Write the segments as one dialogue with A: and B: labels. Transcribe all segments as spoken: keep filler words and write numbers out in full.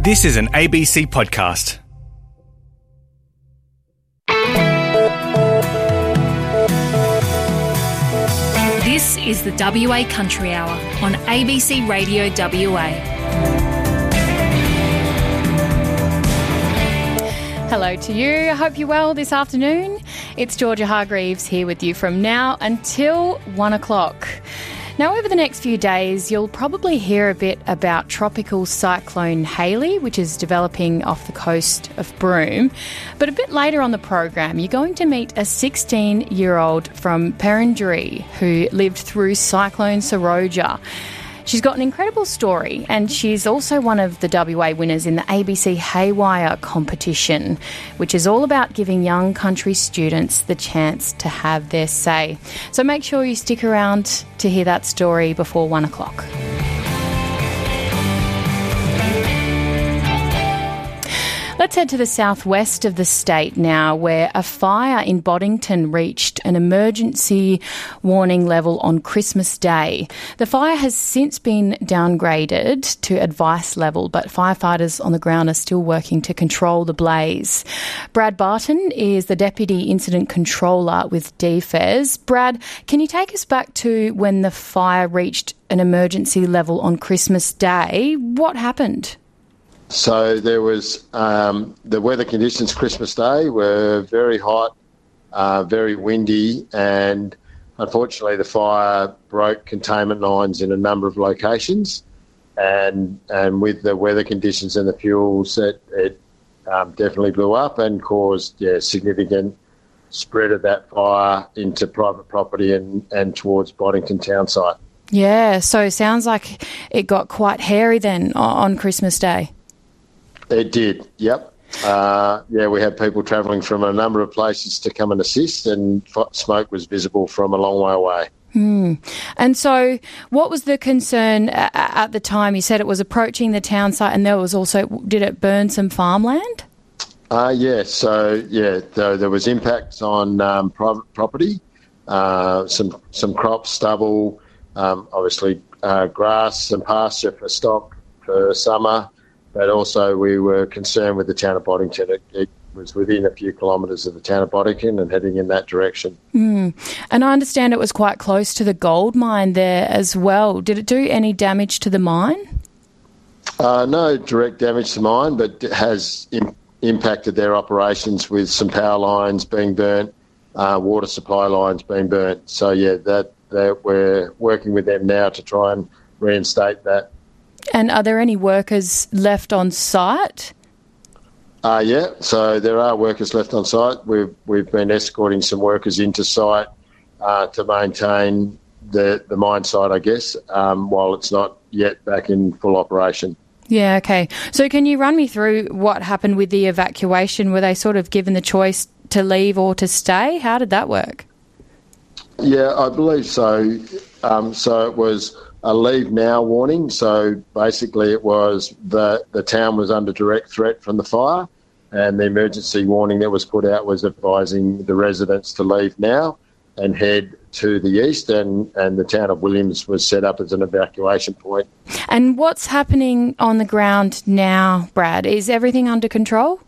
A: This is an A B C podcast.
B: This is the W A Country Hour on A B C Radio W A.
C: Hello to you. I hope you're well this afternoon. It's Georgia Hargreaves here with you from now until one o'clock. Now, over the next few days, you'll probably hear a bit about Tropical Cyclone Hayley, which is developing off the coast of Broome. But a bit later on the program, you're going to meet a sixteen-year-old from Perenjori who lived through Cyclone Seroja. She's got an incredible story, and she's also one of the W A winners in the A B C Haywire competition, which is all about giving young country students the chance to have their say. So make sure you stick around to hear that story before one o'clock. Let's head to the southwest of the state now, where a fire in Boddington reached an emergency warning level on Christmas Day. The fire has since been downgraded to advice level, but firefighters on the ground are still working to control the blaze. Brad Barton is the Deputy Incident Controller with D F E S. Brad, can you take us back to when the fire reached an emergency level on Christmas Day? What happened?
D: So there was um, the weather conditions Christmas Day were very hot, uh, very windy, and unfortunately the fire broke containment lines in a number of locations. And and with the weather conditions and the fuels, it, it um, definitely blew up and caused yeah, significant spread of that fire into private property and, and towards Boddington town site.
C: Yeah, so it sounds like it got quite hairy then on Christmas Day.
D: It did, yep. Uh, yeah, we had people travelling from a number of places to come and assist, and f- smoke was visible from a long way away.
C: Hmm. And so what was the concern a- at the time? You said it was approaching the town site, and there was also, did it burn some farmland?
D: Uh, yeah, so, yeah, so there was impacts on um, private property, uh, some some crops, stubble, um, obviously uh, grass and pasture for stock for summer. But also we were concerned with the town of Boddington. It, it was within a few kilometres of the town of Boddington and heading in that direction.
C: Mm. And I understand it was quite close to the gold mine there as well. Did it do any damage to the mine?
D: Uh, no direct damage to mine, but it has im- impacted their operations with some power lines being burnt, uh, water supply lines being burnt. So, yeah, that, that we're working with them now to try and reinstate that.
C: And are there any workers left on site?
D: Uh, yeah, so there are workers left on site. We've we've been escorting some workers into site uh, to maintain the, the mine site, I guess, um, while it's not yet back in full operation.
C: Yeah, okay. So can you run me through what happened with the evacuation? Were they sort of given the choice to leave or to stay? How did that work?
D: Yeah, I believe so. Um, so it was a leave now warning. So basically it was the, the town was under direct threat from the fire, and the emergency warning that was put out was advising the residents to leave now and head to the east, and, and the town of Williams was set up as an evacuation point.
C: And what's happening on the ground now, Brad? Is everything under control?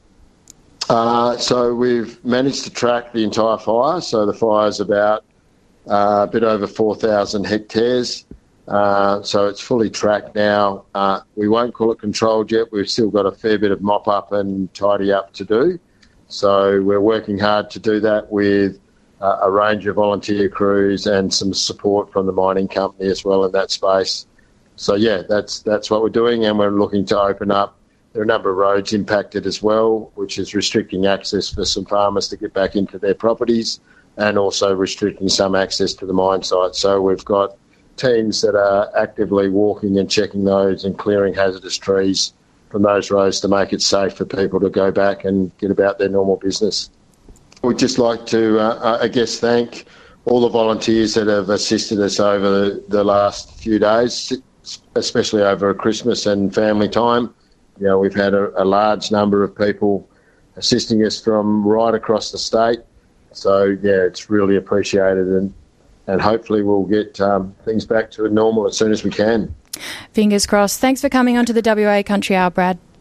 D: Uh, so we've managed to track the entire fire. So the fire's about uh, a bit over four thousand hectares. Uh, so it's fully tracked now. Uh, we won't call it controlled yet. We've still got a fair bit of mop up and tidy up to do. So we're working hard to do that with uh, a range of volunteer crews and some support from the mining company as well in that space. So yeah, that's that's what we're doing, and we're looking to open up. There are a number of roads impacted as well, which is restricting access for some farmers to get back into their properties, and also restricting some access to the mine site. So we've got teams that are actively walking and checking those and clearing hazardous trees from those roads to make it safe for people to go back and get about their normal business. We'd just like to, uh, I guess, thank all the volunteers that have assisted us over the, the last few days, especially over Christmas and family time. You know, we've had a, a large number of people assisting us from right across the state. So, yeah, it's really appreciated, and and hopefully we'll get um, things back to normal as soon as we can.
C: Fingers crossed. Thanks for coming on to the W A Country Hour, Brad.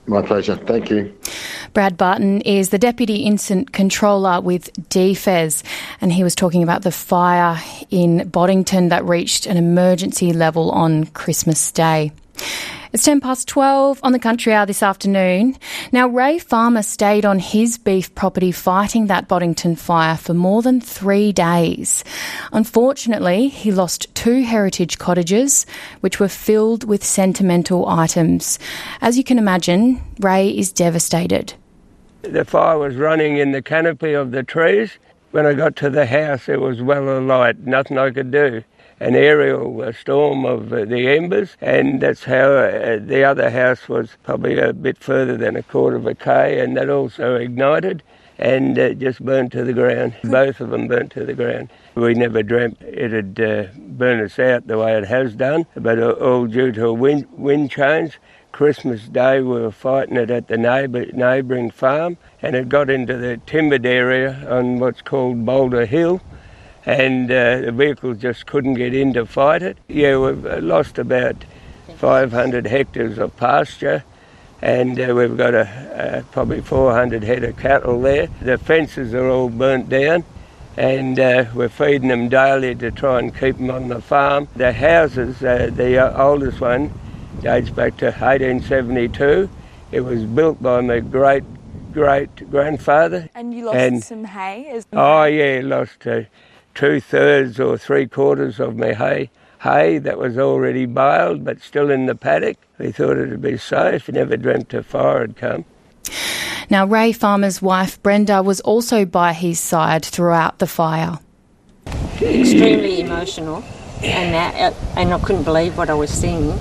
D: My pleasure. Thank you.
C: Brad Barton is the Deputy Incident Controller with D F E S, and he was talking about the fire in Boddington that reached an emergency level on Christmas Day. It's ten past twelve on the Country Hour this afternoon. Now, Ray Farmer stayed on his beef property fighting that Boddington fire for more than three days. Unfortunately, he lost two heritage cottages, which were filled with sentimental items. As you can imagine, Ray is devastated.
E: The fire was running in the canopy of the trees. When I got to the house, it was well alight, nothing I could do. An aerial uh, storm of uh, the embers, and that's how uh, the other house was probably a bit further than a quarter of a K, and that also ignited and uh, just burnt to the ground. Both of them burnt to the ground. We never dreamt it'd uh, burn us out the way it has done, but uh, all due to a wind, wind change. Christmas Day we were fighting it at the neighbour, neighbouring farm, and it got into the timbered area on what's called Boulder Hill, and uh, the vehicles just couldn't get in to fight it. Yeah, we've lost about five hundred hectares of pasture, and uh, we've got a, a, probably four hundred head of cattle there. The fences are all burnt down, and uh, we're feeding them daily to try and keep them on the farm. The houses, uh, the oldest one, dates back to eighteen seventy-two. It was built by my great great grandfather.
F: And you lost
E: and,
F: some hay as
E: well? Oh yeah, lost uh, two thirds or three quarters of my hay. Hay that was already baled but still in the paddock. We thought it'd be safe. Never dreamt a fire had come.
C: Now, Ray Farmer's wife Brenda was also by his side throughout the fire.
G: Extremely emotional, and that, and I couldn't believe what I was seeing.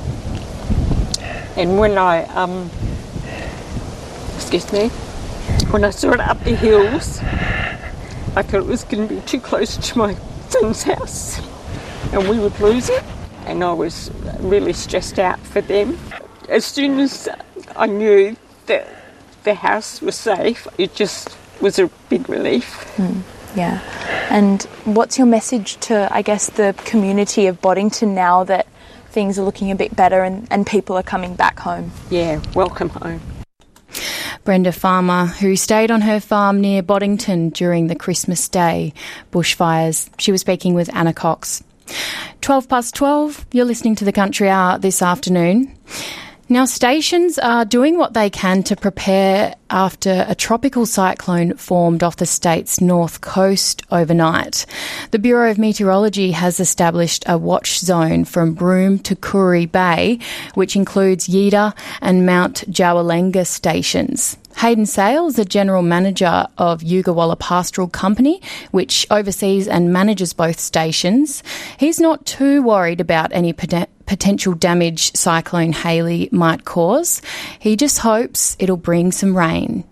G: And when I, um, excuse me, when I saw it up the hills, I thought it was going to be too close to my son's house and we would lose it. And I was really stressed out for them. As soon as I knew that the house was safe, it just was a big relief.
F: Mm, yeah. And what's your message to, I guess, the community of Boddington now that things are looking a bit better and, and people are coming back home?
G: Yeah, welcome home.
C: Brenda Farmer, who stayed on her farm near Boddington during the Christmas Day bushfires. She was speaking with Anna Cox. twelve past twelve, you're listening to the Country Hour this afternoon. Now, stations are doing what they can to prepare after a tropical cyclone formed off the state's north coast overnight. The Bureau of Meteorology has established a watch zone from Broome to Koori Bay, which includes Yeeda and Mount Jawalenga stations. Hayden Sales, the General Manager of Yugawalla Pastoral Company, which oversees and manages both stations, he's not too worried about any pot- potential damage Cyclone Hayley might cause. He just hopes it'll bring some rain.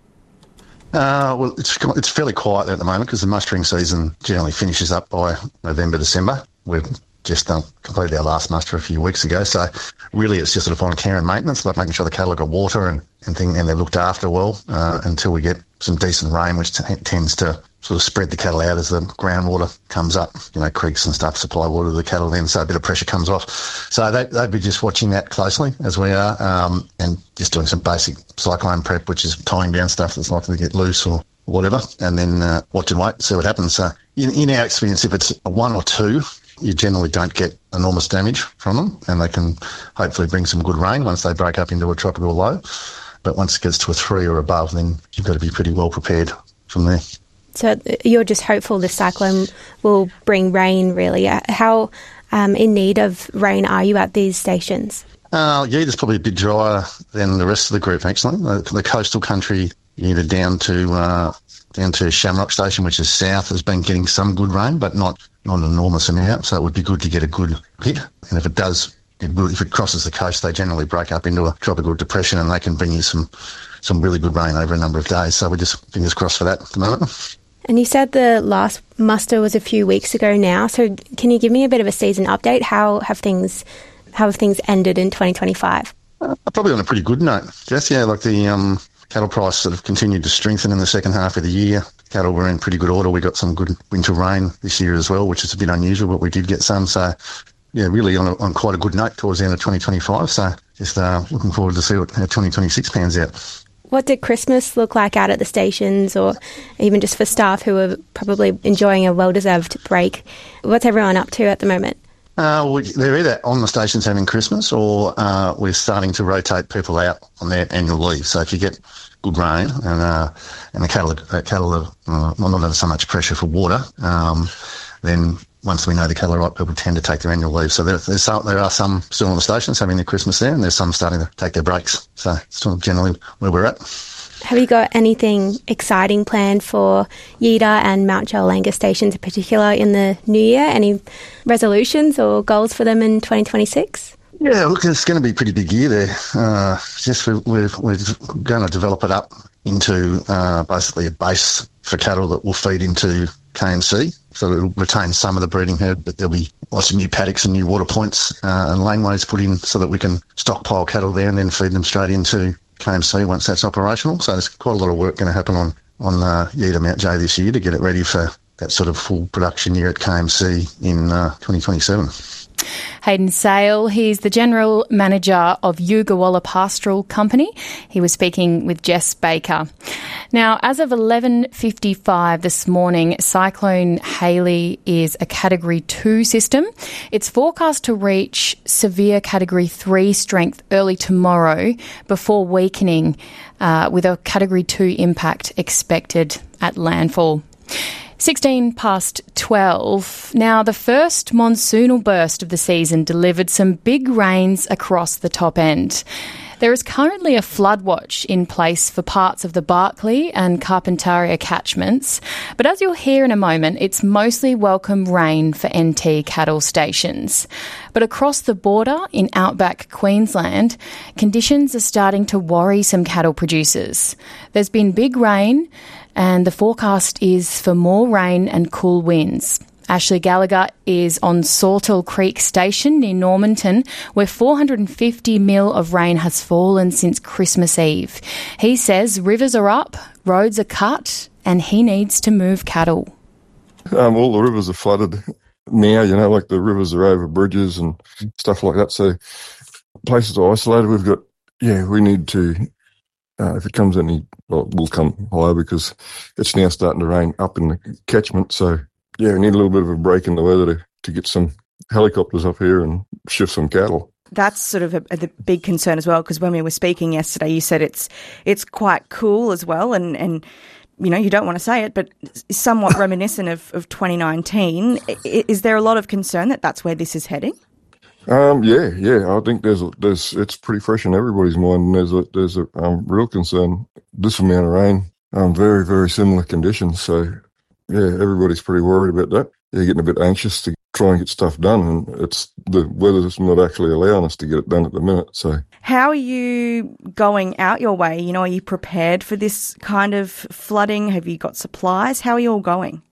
H: Uh, well, it's it's fairly quiet at the moment because the mustering season generally finishes up by November, December. We've just um, completed our last muster a few weeks ago, so really it's just sort of on care and maintenance, like making sure the cattle have got water and, and, thing, and they're looked after well uh, until we get some decent rain, which t- tends to sort of spread the cattle out as the groundwater comes up. You know, creeks and stuff supply water to the cattle then, so a bit of pressure comes off. So they, they'd be just watching that closely as we are, um, and just doing some basic cyclone prep, which is tying down stuff that's likely to get loose or whatever, and then uh, watch and wait, see what happens. So in, in our experience, if it's a one or two, you generally don't get enormous damage from them, and they can hopefully bring some good rain once they break up into a tropical low. But once it gets to a three or above, then you've got to be pretty well prepared from there.
I: So you're just hopeful the cyclone will bring rain, really. How um, in need of rain are you at these stations?
H: Uh, Yeeda's probably a bit drier than the rest of the group, actually. The, the coastal country, Yeeda down to uh, down to Shamrock Station, which is south, has been getting some good rain, but not, not an enormous amount. So it would be good to get a good hit. And if it does, it will, if it crosses the coast, they generally break up into a tropical depression, and they can bring you some, some really good rain over a number of days. So we're just fingers crossed for that at the moment.
I: And you said the last muster was a few weeks ago now. So can you give me a bit of a season update? How have things how have things ended in twenty twenty-five?
H: Uh, probably on a pretty good note, Jess. Yeah, like the um, cattle price sort of continued to strengthen in the second half of the year. Cattle were in pretty good order. We got some good winter rain this year as well, which is a bit unusual, but we did get some. So yeah, really on, a, on quite a good note towards the end of twenty twenty-five. So just uh, looking forward to see what how twenty twenty-six pans out.
I: What did Christmas look like out at the stations, or even just for staff who are probably enjoying a well-deserved break? What's everyone up to at the moment?
H: Uh, we, they're either on the stations having Christmas, or uh, we're starting to rotate people out on their annual leave. So if you get good rain and uh, and the cattle uh, cattle are uh, not under so much pressure for water, um, then once we know the cattle are right, people tend to take their annual leave. So there, there's some, there are some still on the stations having their Christmas there, and there's some starting to take their breaks. So it's still generally where we're at.
I: Have you got anything exciting planned for Yeater and Mount Gellangus stations in particular in the new year? Any resolutions or goals for them in twenty twenty-six?
H: Yeah, look, it's going to be a pretty big year there. Uh, just we're, we're, we're going to develop it up into uh, basically a base for cattle that will feed into K M C. So it'll retain some of the breeding herd, but there'll be lots of new paddocks and new water points uh, and laneways put in so that we can stockpile cattle there and then feed them straight into K M C once that's operational. So there's quite a lot of work going to happen on, on uh, Yeater Mount J this year to get it ready for that sort of full production year at K M C in uh, twenty twenty-seven.
C: Hayden Sale, he's the General Manager of Yugawalla Pastoral Company. He was speaking with Jess Baker. Now, as of eleven fifty-five this morning, Cyclone Hayley is a Category two system. It's forecast to reach severe Category three strength early tomorrow before weakening, uh, with a Category two impact expected at landfall. sixteen past twelve. Now, the first monsoonal burst of the season delivered some big rains across the top end. There is currently a flood watch in place for parts of the Barkly and Carpentaria catchments, but as you'll hear in a moment, it's mostly welcome rain for N T cattle stations. But across the border in outback Queensland, conditions are starting to worry some cattle producers. There's been big rain, and the forecast is for more rain and cool winds. Ashley Gallagher is on Sawtell Creek Station near Normanton, where four hundred fifty mil of rain has fallen since Christmas Eve. He says rivers are up, roads are cut, and he needs to move cattle.
J: Um, all the rivers are flooded now, you know, like the rivers are over bridges and stuff like that. So places are isolated. We've got, yeah, we need to, uh, if it comes any, well, it will come higher because it's now starting to rain up in the catchment. So, yeah, we need a little bit of a break in the weather to, to get some helicopters up here and shift some cattle.
K: That's sort of a, a the big concern as well, because when we were speaking yesterday, you said it's it's quite cool as well, and, and you know, you don't want to say it, but somewhat reminiscent of, of twenty nineteen. Is there a lot of concern that that's where this is heading?
J: Um, yeah, yeah. I think there's a, there's it's pretty fresh in everybody's mind. And there's a there's a um, real concern. This amount of rain, um, very very similar conditions. So yeah, everybody's pretty worried about that. They're getting a bit anxious to try and get stuff done, and it's the weather's not actually allowing us to get it done at the minute. So
K: how are you going out your way? You know, are you prepared for this kind of flooding? Have you got supplies? How are you all going?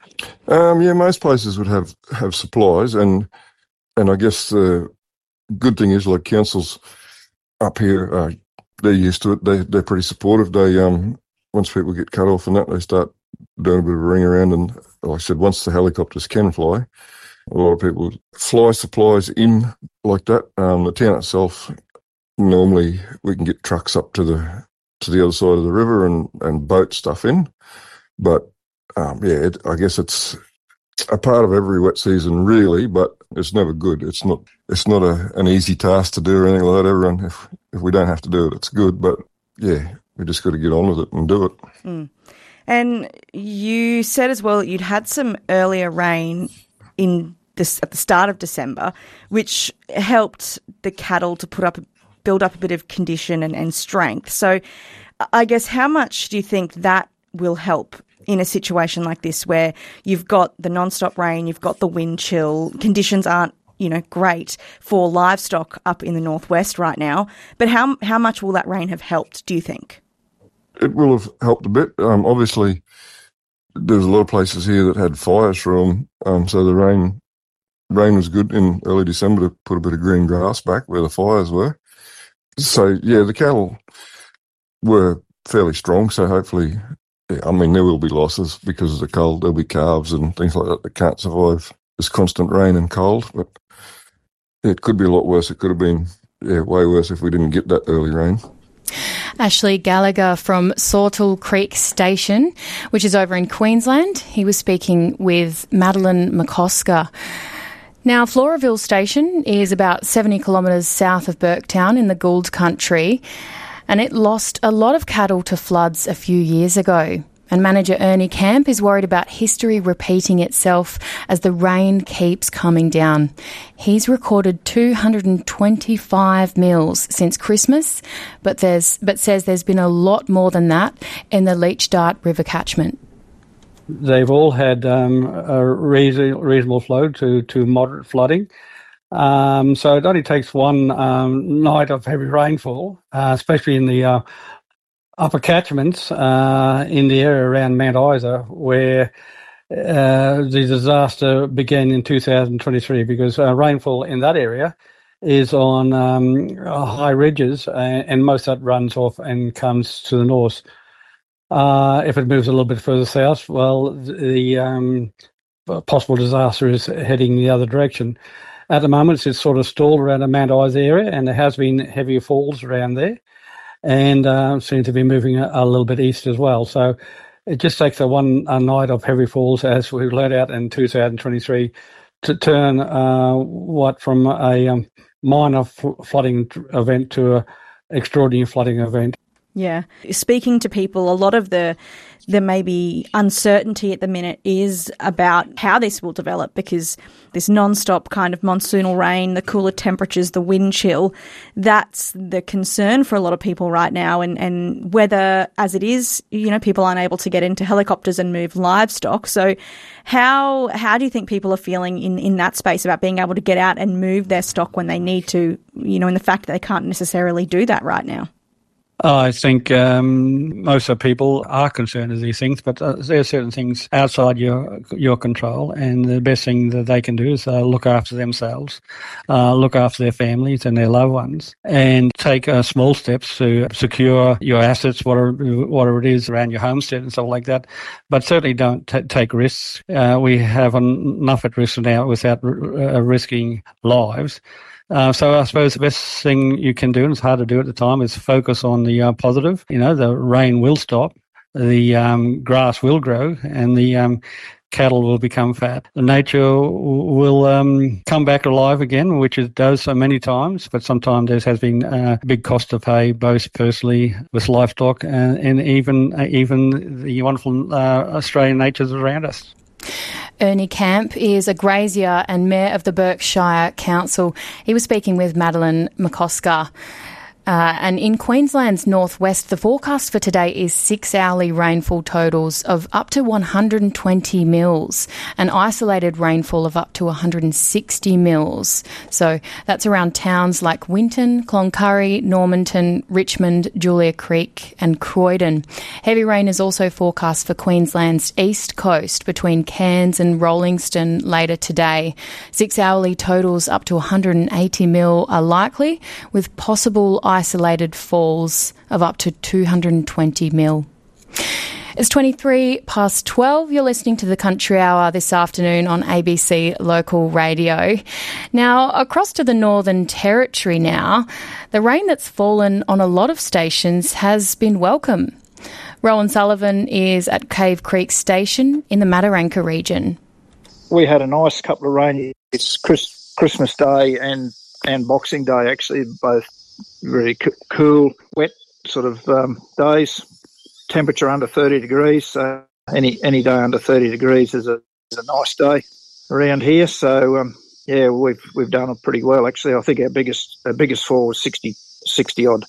J: Um, yeah, most places would have, have supplies, and and I guess the good thing is, like, councils up here, uh, they're used to it. They they're pretty supportive. They um once people get cut off and that, they start doing a bit of a ring around, and like I said, once the helicopters can fly, a lot of people fly supplies in like that. Um, the town itself, normally we can get trucks up to the to the other side of the river and, and boat stuff in. But um, yeah, it, I guess it's a part of every wet season, really. But it's never good. It's not it's not a, an easy task to do or anything like that. Everyone, if if we don't have to do it, it's good. But yeah, we just got to get on with it and do it.
K: Mm. And you said as well that you'd had some earlier rain in this at the start of December, which helped the cattle to put up, build up a bit of condition and, and strength. So I guess how much do you think that will help in a situation like this where you've got the non-stop rain, you've got the wind chill, conditions aren't, you know, great for livestock up in the northwest right now, but how how much will that rain have helped, do you think?
J: It will have helped a bit. Um, obviously, there's a lot of places here that had fires from, um, so the rain rain was good in early December to put a bit of green grass back where the fires were. So, yeah, the cattle were fairly strong, so hopefully, yeah, I mean, there will be losses because of the cold. There'll be calves and things like that that can't survive this constant rain and cold. But, it could be a lot worse. It could have been yeah, way worse if we didn't get that early rain.
C: Ashley Gallagher from Sawtell Creek Station, which is over in Queensland. He was speaking with Madeline McCosker. Now, Floraville Station is about seventy kilometres south of Burketown in the Gould Country, and it lost a lot of cattle to floods a few years ago. And manager Ernie Camp is worried about history repeating itself as the rain keeps coming down. He's recorded two hundred twenty-five mils since Christmas, but there's but says there's been a lot more than that in the Leech Dart River catchment.
L: They've all had um, a reason, reasonable flow to, to moderate flooding. Um, so it only takes one um, night of heavy rainfall, uh, especially in the uh, upper catchments uh, in the area around Mount Isa, where uh, the disaster began in two thousand twenty-three, because uh, rainfall in that area is on um, high ridges, and, and most of that runs off and comes to the north. Uh, if it moves a little bit further south, well, the um, possible disaster is heading the other direction. At the moment, it's sort of stalled around the Mount Isa area, and there has been heavier falls around there, and uh, seem to be moving a, a little bit east as well. So it just takes a one a night of heavy falls, as we learned out in two thousand twenty-three, to turn uh, what from a um, minor f- flooding event to an extraordinary flooding event.
K: Yeah. Speaking to people, a lot of the the maybe uncertainty at the minute is about how this will develop, because this non-stop kind of monsoonal rain, the cooler temperatures, the wind chill, that's the concern for a lot of people right now. And, and whether, as it is, you know, people aren't able to get into helicopters and move livestock. So how how do you think people are feeling in, in that space about being able to get out and move their stock when they need to, you know, in the fact that they can't necessarily do that right now?
L: I think um, most of people are concerned with these things, but uh, there are certain things outside your your control, and the best thing that they can do is uh, look after themselves, uh, look after their families and their loved ones, and take uh, small steps to secure your assets, whatever, whatever it is around your homestead and stuff like that. But certainly don't t- take risks. Uh, we have enough at risk now without r- uh, risking lives. Uh, so I suppose the best thing you can do, and it's hard to do at the time, is focus on the uh, positive. You know, the rain will stop, the um, grass will grow, and the um, cattle will become fat. The nature will um, come back alive again, which it does so many times, but sometimes there has been a big cost to pay, both personally with livestock and, and even uh, even the wonderful uh, Australian natures around us.
C: Ernie Camp is a grazier and Mayor of the Berkshire Council. He was speaking with Madeline McCosker. Uh, and in Queensland's northwest, the forecast for today is six hourly rainfall totals of up to one hundred twenty mils and isolated rainfall of up to one hundred sixty mils. So that's around towns like Winton, Cloncurry, Normanton, Richmond, Julia Creek and Croydon. Heavy rain is also forecast for Queensland's east coast between Cairns and Rollingston later today. Six hourly totals up to one hundred eighty mil are likely, with possible isolated falls of up to two hundred twenty mil. It's twenty-three past twelve. You're listening to the Country Hour this afternoon on A B C Local Radio. Now, across to the Northern Territory now, the rain that's fallen on a lot of stations has been welcome. Rowan Sullivan is at Cave Creek Station in the Mataranka region.
M: We had a nice couple of rainy. It's Chris, Christmas Day and, and Boxing Day, actually, both very c- cool, wet sort of um, days. Temperature under thirty degrees, so any any day under thirty degrees is a is a nice day around here. So um, yeah, we've we've done it pretty well actually. I think our biggest our biggest fall was sixty, sixty odd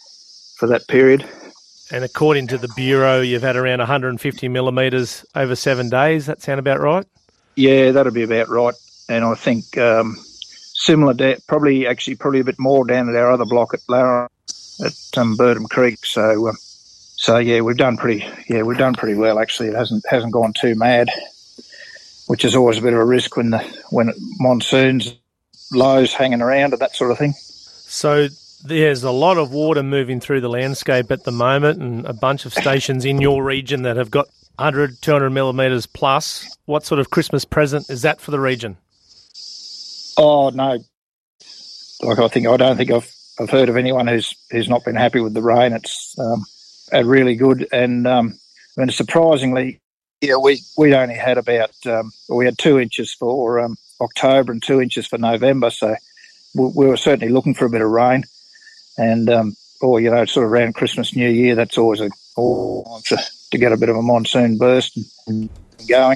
M: for that period.
N: And according to the Bureau, you've had around one hundred fifty millimetres over seven days. That sound about right?
M: Yeah, that'll be about right. And I think um, similar, da- probably actually probably a bit more down at our other block at Larra, at um, Burdham Creek. So, um, so yeah, we've done pretty. Yeah, we've done pretty well actually. It hasn't hasn't gone too mad, which is always a bit of a risk when the when it, monsoons, lows hanging around and that sort of thing.
N: So there's a lot of water moving through the landscape at the moment, and a bunch of stations in your region that have got one hundred, two hundred millimetres plus. What sort of Christmas present is that for the region?
M: Oh, no. like I think I don't think I've I've heard of anyone who's who's not been happy with the rain. It's um, uh, really good, and um, I mean, surprisingly, yeah, we we only had about um, we had two inches for um, October and two inches for November, so we, we were certainly looking for a bit of rain, and um, or you know, sort of around Christmas, New Year, that's always a all to, to get a bit of a monsoon burst and, and going.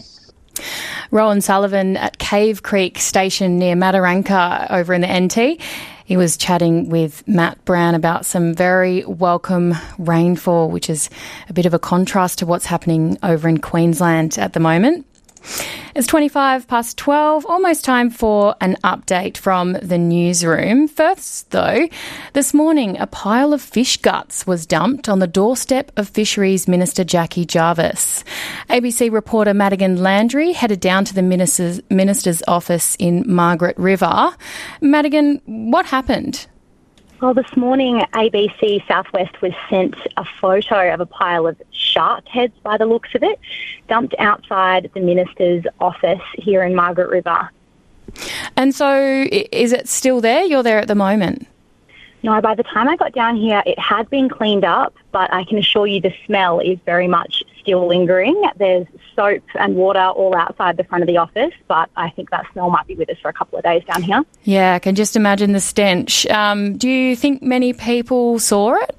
C: Rowan Sullivan at Cave Creek Station near Mataranka over in the N T. He was chatting with Matt Brown about some very welcome rainfall, which is a bit of a contrast to what's happening over in Queensland at the moment. It's twenty-five past twelve, almost time for an update from the newsroom. First, though, this morning a pile of fish guts was dumped on the doorstep of Fisheries Minister Jackie Jarvis. A B C reporter Madigan Landry headed down to the minister's, minister's office in Margaret River. Madigan, what happened?
O: Well, this morning, A B C Southwest was sent a photo of a pile of shark heads, by the looks of it, dumped outside the minister's office here in Margaret River.
C: And so is it still there? You're there at the moment?
O: No, by the time I got down here, it had been cleaned up, but I can assure you the smell is very much still lingering. There's soap and water all outside the front of the office, but I think that smell might be with us for a couple of days down here.
C: Yeah, I can just imagine the stench. Um, do you think many people saw it?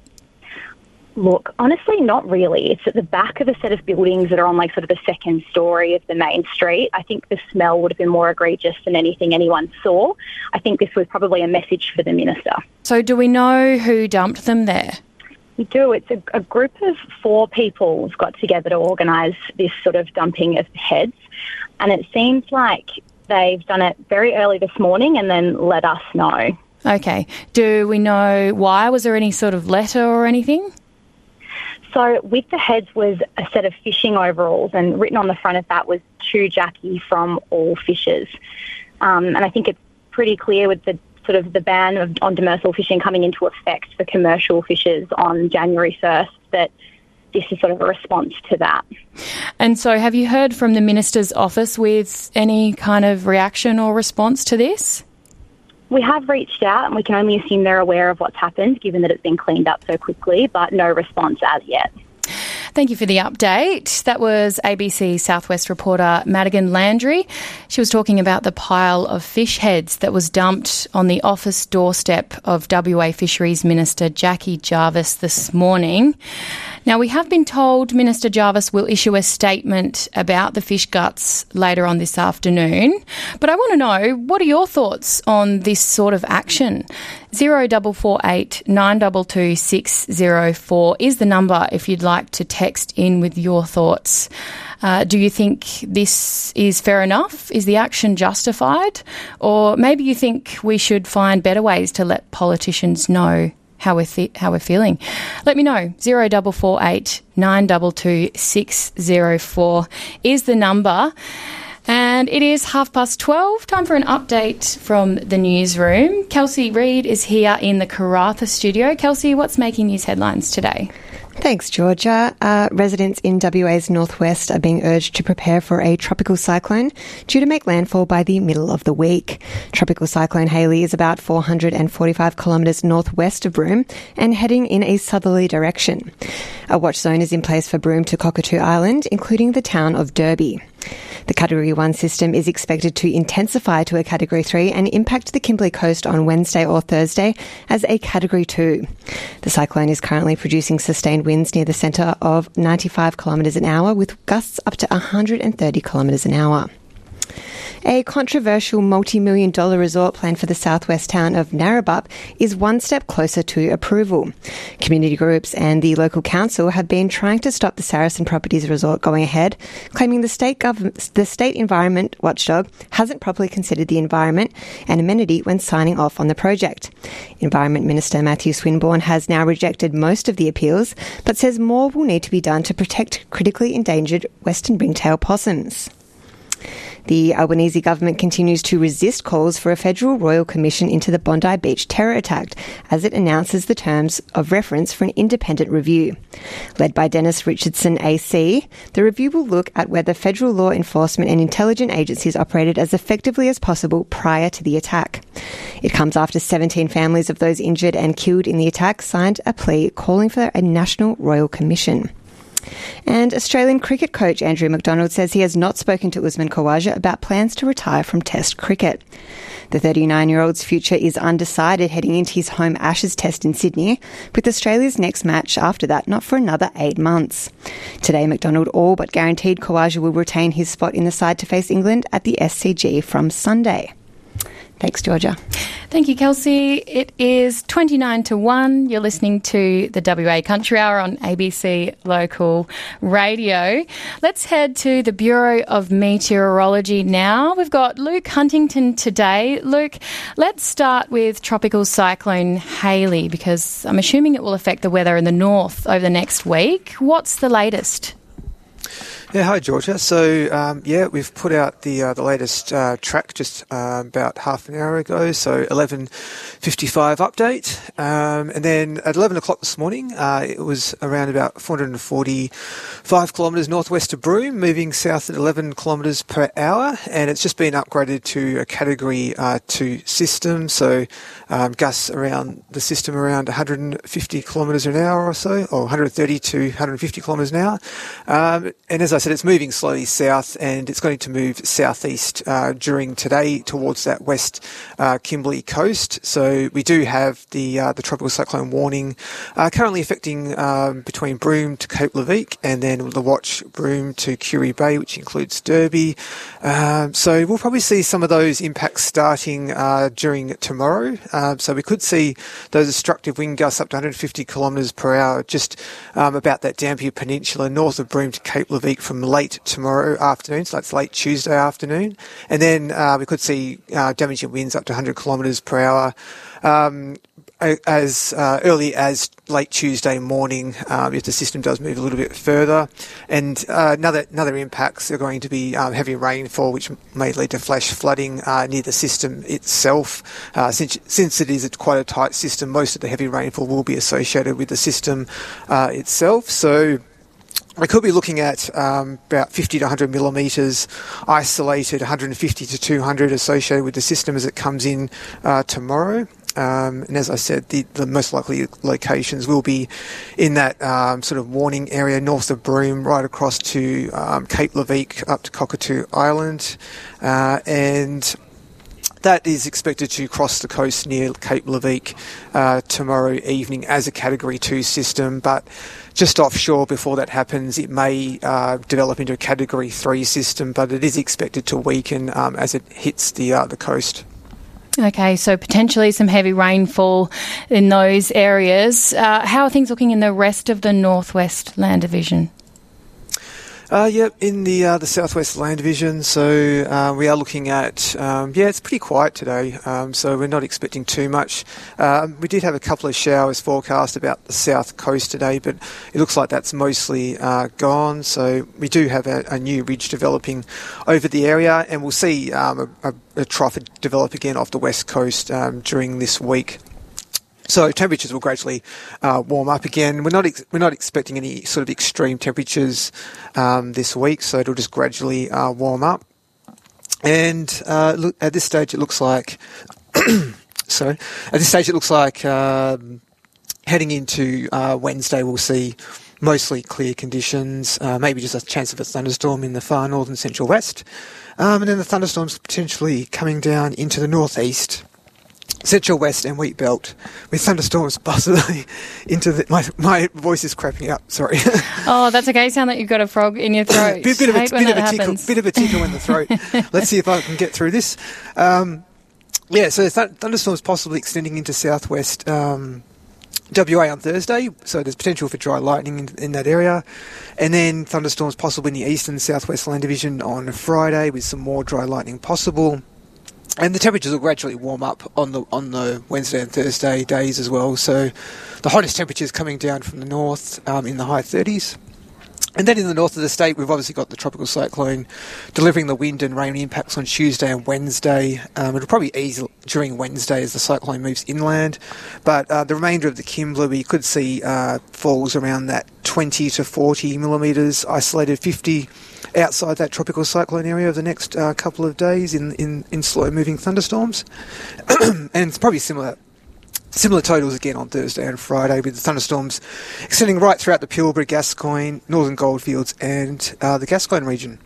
O: Look, honestly, not really. It's at the back of a set of buildings that are on like sort of the second story of the main street. I think the smell would have been more egregious than anything anyone saw. I think this was probably a message for the minister.
C: So do we know who dumped them there?
O: We do. It's a, a group of four people got together to organise this sort of dumping of heads. And it seems like they've done it very early this morning and then let us know.
C: Okay. Do we know why? Was there any sort of letter or anything?
O: So with the heads was a set of fishing overalls, and written on the front of that was "To Jackie from all fishers." Um, and I think it's pretty clear with the sort of the ban of, on demersal fishing coming into effect for commercial fishers on January first that this is sort of a response to that.
C: And so have you heard from the minister's office with any kind of reaction or response to this?
O: We have reached out, and we can only assume they're aware of what's happened, given that it's been cleaned up so quickly, but no response as yet.
C: Thank you for the update. That was A B C Southwest reporter Madigan Landry. She was talking about the pile of fish heads that was dumped on the office doorstep of W A Fisheries Minister Jackie Jarvis this morning. Now, we have been told Minister Jarvis will issue a statement about the fish guts later on this afternoon. But I want to know, what are your thoughts on this sort of action? zero four four eight nine two two six zero four is the number if you'd like to text in with your thoughts. Uh, do you think this is fair enough? Is the action justified? Or maybe you think we should find better ways to let politicians know how we're, th- how we're feeling. Let me know. zero four four eight nine two two six zero four is the number. And it is half past twelve. Time for an update from the newsroom. Kelsey Reid is here in the Karratha studio. Kelsey, what's making news headlines today?
P: Thanks, Georgia. Uh, residents in W A's northwest are being urged to prepare for a tropical cyclone due to make landfall by the middle of the week. Tropical cyclone Hayley is about four hundred forty-five kilometres northwest of Broome and heading in a southerly direction. A watch zone is in place for Broome to Cockatoo Island, including the town of Derby. The Category one system is expected to intensify to a Category three and impact the Kimberley coast on Wednesday or Thursday as a Category two. The cyclone is currently producing sustained winds near the centre of ninety-five kilometres an hour with gusts up to one hundred thirty kilometres an hour. A controversial multi-million dollar resort plan for the southwest town of Narrabeen is one step closer to approval. Community groups and the local council have been trying to stop the Saracen Properties resort going ahead, claiming the state gov- the state environment watchdog hasn't properly considered the environment and amenity when signing off on the project. Environment Minister Matthew Swinburne has now rejected most of the appeals, but says more will need to be done to protect critically endangered western ringtail possums. The Albanese government continues to resist calls for a federal royal commission into the Bondi Beach terror attack as it announces the terms of reference for an independent review. Led by Dennis Richardson A C, the review will look at whether federal law enforcement and intelligence agencies operated as effectively as possible prior to the attack. It comes after seventeen families of those injured and killed in the attack signed a plea calling for a national royal commission. And Australian cricket coach Andrew McDonald says he has not spoken to Usman Khawaja about plans to retire from Test cricket. The thirty-nine-year-old's future is undecided heading into his home Ashes Test in Sydney, with Australia's next match after that not for another eight months. Today, McDonald all but guaranteed Khawaja will retain his spot in the side to face England at the S C G from Sunday. Thanks, Georgia.
C: Thank you, Kelsey. It is twenty-nine to one. You're listening to the W A Country Hour on A B C Local Radio. Let's head to the Bureau of Meteorology now. We've got Luke Huntington today. Luke, let's start with Tropical Cyclone Hayley, because I'm assuming it will affect the weather in the north over the next week. What's the latest?
Q: Yeah, hi Georgia. So um, yeah, we've put out the uh, the latest uh, track just uh, about half an hour ago. So eleven fifty-five update, um, and then at eleven o'clock this morning, uh, it was around about four hundred forty-five kilometres northwest of Broome, moving south at eleven kilometres per hour, and it's just been upgraded to a Category uh, two system. So um, gusts around the system around one hundred fifty kilometres an hour or so, or one hundred thirty to one hundred fifty kilometres an hour, um, and as I said, it's moving slowly south, and it's going to move southeast uh, during today towards that west uh, Kimberley coast. So we do have the uh, the tropical cyclone warning uh, currently affecting um, between Broome to Cape Leveque, and then the watch Broome to Curie Bay, which includes Derby. Um, so we'll probably see some of those impacts starting uh, during tomorrow. Uh, so we could see those destructive wind gusts up to one hundred fifty kilometres per hour just um, about that Dampier Peninsula north of Broome to Cape Leveque from late tomorrow afternoon, so that's late Tuesday afternoon. And then uh, we could see uh, damaging winds up to one hundred kilometres per hour um, as uh, early as late Tuesday morning um, if the system does move a little bit further. And uh, another another impacts are going to be um, heavy rainfall, which may lead to flash flooding uh, near the system itself. Uh, since, since it is a, quite a tight system, most of the heavy rainfall will be associated with the system uh, itself. So we could be looking at um, about fifty to one hundred millimetres isolated, one hundred fifty to two hundred associated with the system as it comes in uh, tomorrow. Um, and as I said, the, the most likely locations will be in that um, sort of warning area north of Broome, right across to um, Cape Leveque, up to Cockatoo Island, uh, and that is expected to cross the coast near Cape Leveque uh, tomorrow evening as a Category two system, but just offshore before that happens, it may uh, develop into a Category three system, but it is expected to weaken um, as it hits the uh, the coast.
C: Okay, so potentially some heavy rainfall in those areas. Uh, how are things looking in the rest of the Northwest Land Division?
Q: Uh, yep, in the uh, the Southwest Land Division, so uh, we are looking at, um, yeah, it's pretty quiet today, um, so we're not expecting too much. Uh, we did have a couple of showers forecast about the south coast today, but it looks like that's mostly uh, gone, so we do have a, a new ridge developing over the area, and we'll see um, a, a, a trough develop again off the west coast um, during this week. So temperatures will gradually uh, warm up again. We're not ex- we're not expecting any sort of extreme temperatures um, this week, so it'll just gradually uh, warm up. And uh, look, at this stage, it looks like sorry. At this stage, it looks like um, heading into uh, Wednesday, we'll see mostly clear conditions. Uh, maybe just a chance of a thunderstorm in the far north and central west, um, and then the thunderstorms potentially coming down into the northeast, Central West and Wheat Belt, with thunderstorms possibly into the... My, my voice is crapping up, sorry.
C: Oh, that's okay. You sound like you've got a frog in your throat.
Q: bit, bit, of a, bit, of a tickle, bit of a tickle in the throat. Let's see if I can get through this. Um, yeah, so th- thunderstorms possibly extending into southwest um, W A on Thursday, so there's potential for dry lightning in, in that area. And then thunderstorms possible in the east and southwest Land Division on Friday, with some more dry lightning possible. And the temperatures will gradually warm up on the on the Wednesday and Thursday days as well. So the hottest temperatures coming down from the north um, in the high thirties. And then in the north of the state, we've obviously got the tropical cyclone delivering the wind and rain impacts on Tuesday and Wednesday. Um, it'll probably ease during Wednesday as the cyclone moves inland. But uh, the remainder of the Kimberley, we could see uh, falls around that twenty to forty millimetres, isolated fifty outside that tropical cyclone area over the next uh, couple of days in, in, in slow-moving thunderstorms. And it's probably similar Similar totals again on Thursday and Friday, with the thunderstorms extending right throughout the Pilbara, Gascoyne, Northern Goldfields and uh, the Gascoyne region.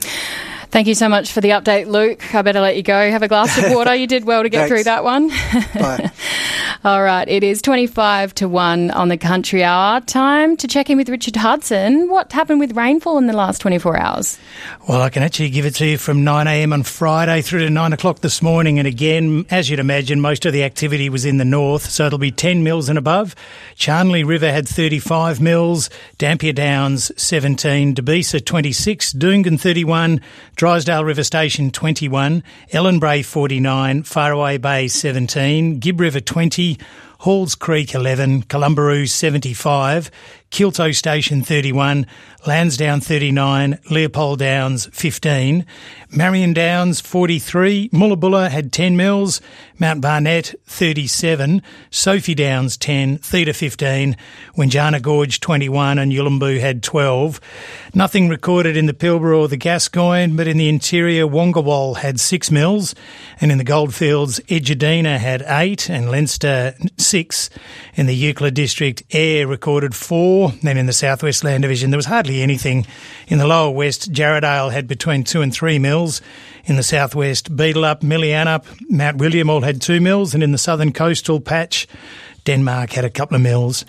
C: Thank you so much for the update, Luke. I better let you go. Have a glass of water. You did well to get through that one.
Q: Bye.
C: All right, it is twenty-five to one on the Country Hour. Time to check in with Richard Hudson. What happened with rainfall in the last twenty-four hours?
R: Well, I can actually give it to you from nine a m on Friday through to nine o'clock this morning. And again, as you'd imagine, most of the activity was in the north, so it'll be ten mils and above. Charnley River had thirty-five mils, Dampier Downs seventeen, Debisa twenty-six, Doongan thirty-one, Drysdale River Station twenty-one, Ellenbray forty-nine, Faraway Bay seventeen, Gibb River twenty, Halls Creek eleven, Columbaroo seventy-five, Kilto Station thirty-one, Lansdowne thirty-nine, Leopold Downs fifteen, Marion Downs forty-three, Mullabulla had ten mils, Mount Barnett thirty-seven, Sophie Downs ten, Theta fifteen, Winjana Gorge twenty-one and Yulimbu had twelve. Nothing recorded in the Pilbara or the Gascoyne, but in the interior Wongawal had six mils, and in the Goldfields Edgedina had eight and Leinster six. In the Euclid district Ayr recorded four. Then in the South West Land Division there was hardly anything. In the Lower West, Jarrahdale had between two and three mils. In the South West, Beedelup, Millianup, Mount William all had two mils, and in the Southern Coastal patch, Denmark had a couple of mils.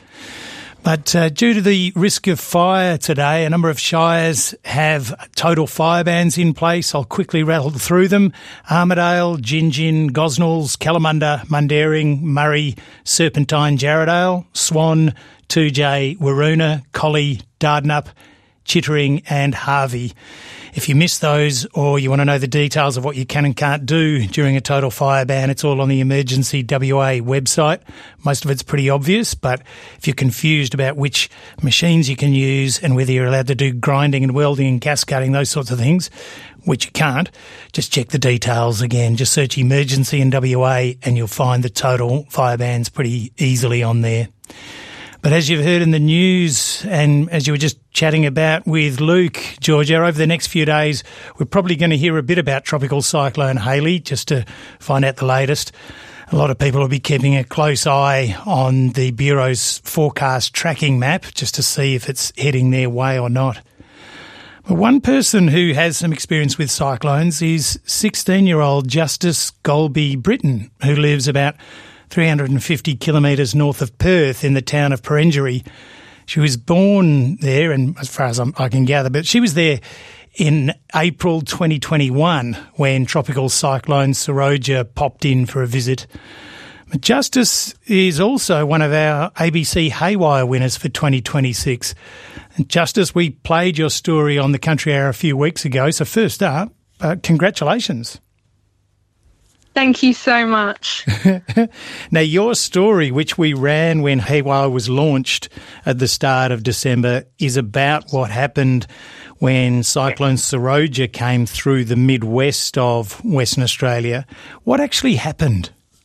R: But uh, due to the risk of fire today, a number of shires have total fire bans in place. I'll quickly rattle through them. Armidale, Gingin, Gosnells, Kalamunda, Mundaring, Murray, Serpentine, Jarrahdale, Swan, two J, Waroona, Collie, Dardanup, Chittering and Harvey. If you missed those or you want to know the details of what you can and can't do during a total fire ban, it's all on the Emergency W A website. Most of it's pretty obvious, but if you're confused about which machines you can use and whether you're allowed to do grinding and welding and gas cutting, those sorts of things, which you can't, just check the details again. Just search Emergency in W A and you'll find the total fire bans pretty easily on there. But as you've heard in the news and as you were just chatting about with Luke, Georgia, over the next few days, we're probably going to hear a bit about Tropical Cyclone Hayley, just to find out the latest. A lot of people will be keeping a close eye on the Bureau's forecast tracking map just to see if it's heading their way or not. But one person who has some experience with cyclones is sixteen-year-old Justice Golby Britton, who lives about three hundred fifty kilometres north of Perth in the town of Perenjori. She was born there, and as far as I'm, I can gather, but she was there in April twenty twenty-one when Tropical Cyclone Seroja popped in for a visit. But Justice is also one of our A B C Haywire winners for twenty twenty-six. And Justice, we played your story on the Country Hour a few weeks ago, so first up, uh, congratulations.
S: Thank you so much.
R: Now, your story, which we ran when Haywire was launched at the start of December, is about what happened when Cyclone Seroja came through the Midwest of Western Australia. What actually happened?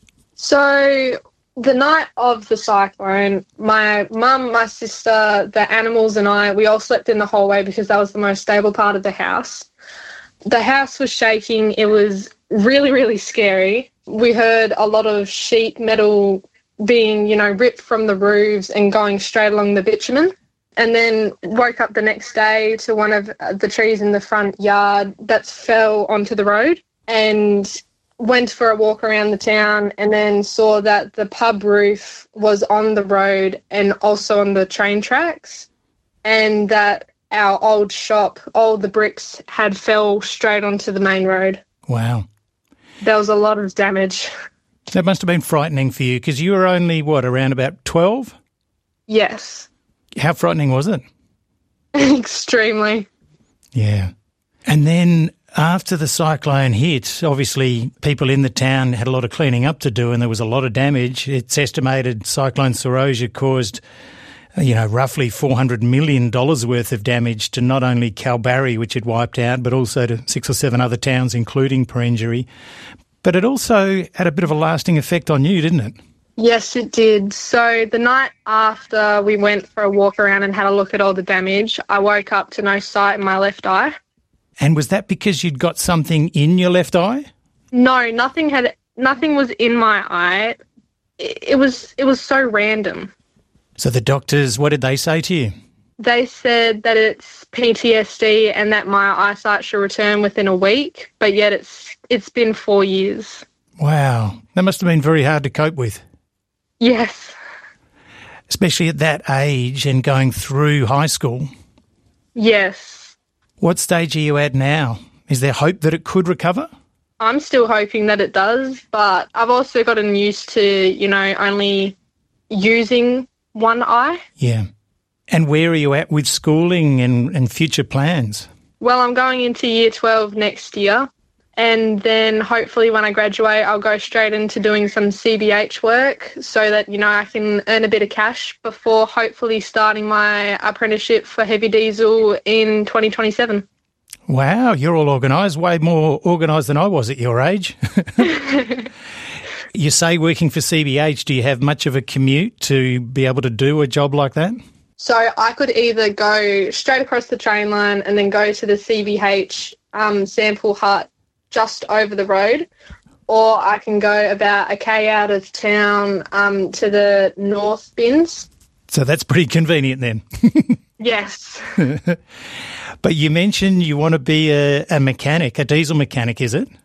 S: So the night of the cyclone, my mum, my sister, the animals and I, we all slept in the hallway because that was the most stable part of the house. The house was shaking. It was really, really scary. We heard a lot of sheet metal being, you know, ripped from the roofs and going straight along the bitumen. And then woke up the next day to one of the trees in the front yard that fell onto the road, and went for a walk around the town and then saw that the pub roof was on the road and also on the train tracks, and that our old shop, all the bricks had fell straight onto the main road.
R: Wow.
S: There was a lot of damage.
R: That must have been frightening for you because you were only, what, around about twelve?
S: Yes.
R: How frightening was it?
S: Extremely.
R: Yeah. And then after the cyclone hit, obviously people in the town had a lot of cleaning up to do and there was a lot of damage. It's estimated Cyclone Seroja caused you know, roughly four hundred million dollars worth of damage to not only Kalbarri, which it wiped out, but also to six or seven other towns, including Perenjori. But it also had a bit of a lasting effect on you, didn't it?
S: Yes, it did. So the night after we went for a walk around and had a look at all the damage, I woke up to no sight in my left eye.
R: And was that because you'd got something in your left eye?
S: No, nothing had nothing was in my eye. It, it was it was so random.
R: So the doctors, what did they say to you?
S: They said that it's P T S D and that my eyesight should return within a week, but yet it's it's been four years.
R: Wow, that must have been very hard to cope with.
S: Yes.
R: Especially at that age and going through high school.
S: Yes.
R: What stage are you at now? Is there hope that it could recover?
S: I'm still hoping that it does, but I've also gotten used to, you know, only using one eye.
R: Yeah. And where are you at with schooling and, and future plans?
S: Well, I'm going into year twelve next year, and then hopefully when I graduate, I'll go straight into doing some C B H work so that, you know, I can earn a bit of cash before hopefully starting my apprenticeship for heavy diesel in twenty twenty-seven.
R: Wow, you're all organised, way more organised than I was at your age. You say working for C B H, do you have much of a commute to be able to do a job like that?
S: So I could either go straight across the train line and then go to the C B H um, sample hut just over the road, or I can go about a K out of town um, to the North Bins.
R: So that's pretty convenient then.
S: Yes.
R: But you mentioned you want to be a, a mechanic, a diesel mechanic, is it?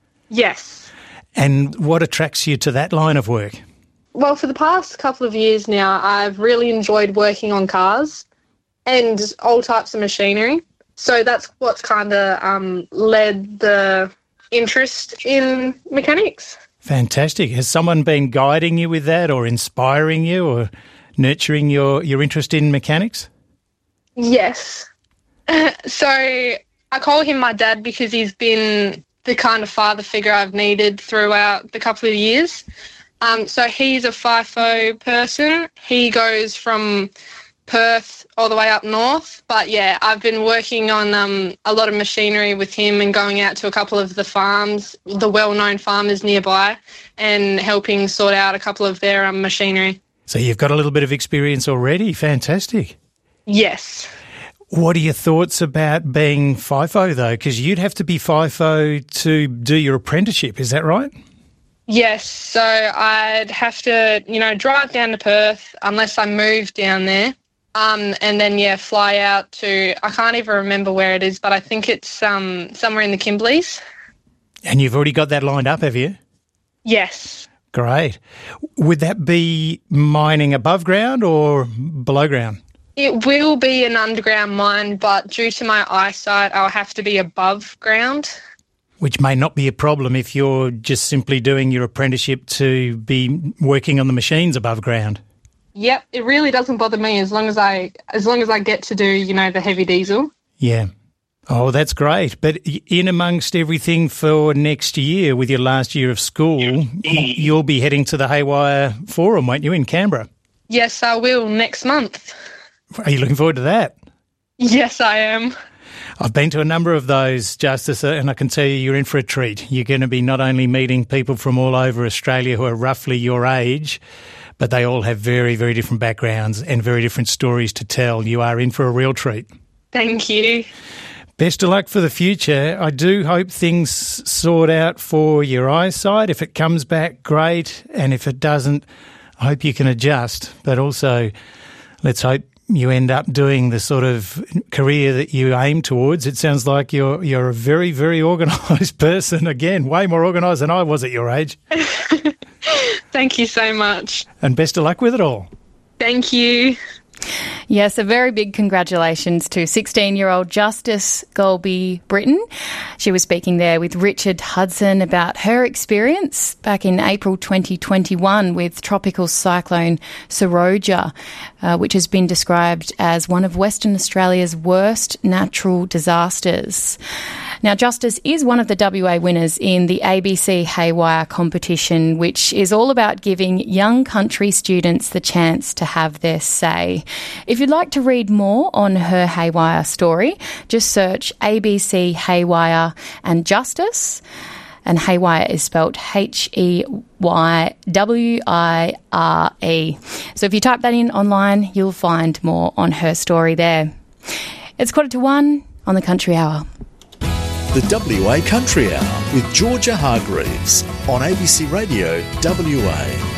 S: Yes.
R: And what attracts you to that line of work?
S: Well, for the past couple of years now, I've really enjoyed working on cars and all types of machinery. So that's what's kind of um, led the interest in mechanics.
R: Fantastic. Has someone been guiding you with that or inspiring you or nurturing your, your interest in mechanics?
S: Yes. So I call him my dad because he's been the kind of father figure I've needed throughout the couple of years. Um, so he's a FIFO person. He goes from Perth all the way up north. But, yeah, I've been working on um, a lot of machinery with him and going out to a couple of the farms, the well-known farmers nearby, and helping sort out a couple of their um, machinery.
R: So you've got a little bit of experience already. Fantastic.
S: Yes.
R: What are your thoughts about being FIFO, though? Because you'd have to be FIFO to do your apprenticeship, is that right?
S: Yes, so I'd have to, you know, drive down to Perth unless I move down there, um, and then, yeah, fly out to, I can't even remember where it is, but I think it's um, somewhere in the Kimberleys.
R: And you've already got that lined up, have you?
S: Yes.
R: Great. Would that be mining above ground or below ground?
S: It will be an underground mine, but due to my eyesight, I'll have to be above ground.
R: Which may not be a problem if you're just simply doing your apprenticeship to be working on the machines above ground.
S: Yep, it really doesn't bother me as long as I as long as I get to do, you know, the heavy diesel.
R: Yeah. Oh, that's great. But in amongst everything for next year with your last year of school, you'll be heading to the Haywire Forum, won't you, in Canberra?
S: Yes, I will next month.
R: Are you looking forward to that?
S: Yes, I am.
R: I've been to a number of those, Justice, and I can tell you you're in for a treat. You're going to be not only meeting people from all over Australia who are roughly your age, but they all have very, very different backgrounds and very different stories to tell. You are in for a real treat.
S: Thank you.
R: Best of luck for the future. I do hope things sort out for your eyesight. If it comes back, great. And if it doesn't, I hope you can adjust. But also, let's hope you end up doing the sort of career that you aim towards. It sounds like you're you're a very, very organised person. Again, way more organised than I was at your age.
S: Thank you so much.
R: And best of luck with it all.
S: Thank you.
C: Yes, a very big congratulations to sixteen-year-old Justice Golby Britton. She was speaking there with Richard Hudson about her experience back in April twenty twenty-one with Tropical Cyclone Seroja, uh, which has been described as one of Western Australia's worst natural disasters. Now, Justice is one of the W A winners in the A B C Haywire competition, which is all about giving young country students the chance to have their say. If you'd like to read more on her Haywire story, just search A B C Haywire and Justice. And Haywire is spelt H E Y W I R E. So if you type that in online, you'll find more on her story there. It's quarter to one on the Country Hour.
T: The W A Country Hour with Georgia Hargreaves on A B C Radio W A.